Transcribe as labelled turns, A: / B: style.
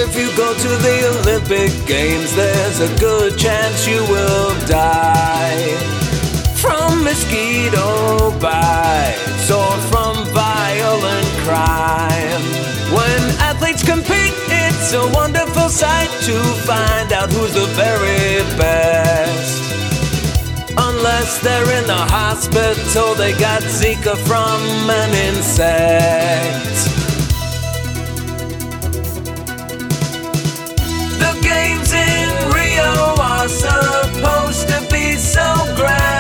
A: If you go to the Olympic Games, there's a good chance you will die from mosquito bites or from violent crime. When athletes compete, it's a wonderful sight to find out who's the very best. Unless they're in the hospital, they got Zika from an insect. The games in Rio are supposed to be so grand.